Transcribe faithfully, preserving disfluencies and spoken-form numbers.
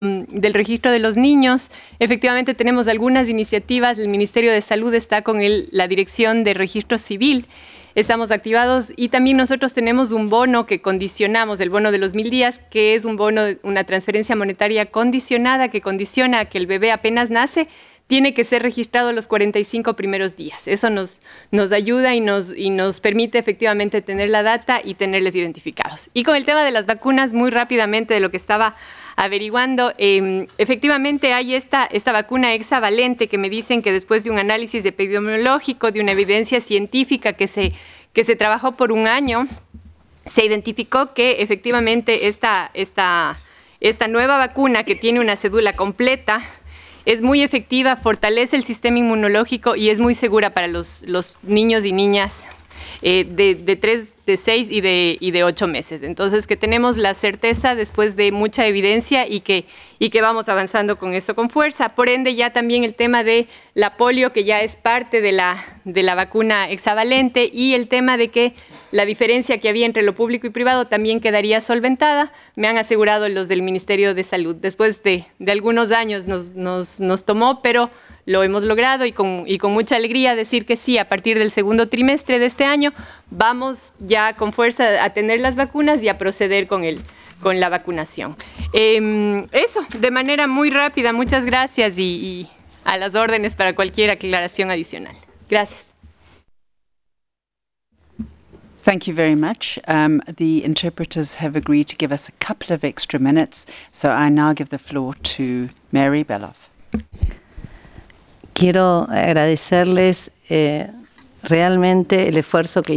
del registro de los niños. Efectivamente tenemos algunas iniciativas, el Ministerio de Salud está con el, la Dirección de Registro Civil, estamos activados y también nosotros tenemos un bono que condicionamos, el bono de los mil días, que es un bono, una transferencia monetaria condicionada que condiciona a que el bebé apenas nace, tiene que ser registrado los cuarenta y cinco primeros días. Eso nos, nos ayuda y nos, y nos permite efectivamente tener la data y tenerles identificados. Y con el tema de las vacunas, muy rápidamente de lo que estaba averiguando, eh, efectivamente hay esta, esta vacuna hexavalente que me dicen que después de un análisis epidemiológico, de una evidencia científica que se, que se trabajó por un año, se identificó que efectivamente esta, esta, esta nueva vacuna que tiene una cédula completa es muy efectiva, fortalece el sistema inmunológico y es muy segura para los, los niños y niñas eh, de, de tres, de seis y de, y de ocho meses. Entonces, que tenemos la certeza después de mucha evidencia y que, y que vamos avanzando con eso con fuerza. Por ende, ya también el tema de la polio, que ya es parte de la, de la vacuna hexavalente, y el tema de que la diferencia que había entre lo público y privado también quedaría solventada, me han asegurado los del Ministerio de Salud. Después de, de algunos años nos, nos, nos tomó, pero lo hemos logrado y con, y con mucha alegría decir que sí, a partir del segundo trimestre de este año vamos ya con fuerza a tener las vacunas y a proceder con, el, con la vacunación. Eh, eso, de manera muy rápida, muchas gracias y, y a las órdenes para cualquier aclaración adicional. Gracias. Thank you very much. Um, the interpreters have agreed to give us a couple of extra minutes, so I now give the floor to Mary Beloff. Quiero agradecerles eh, realmente el esfuerzo que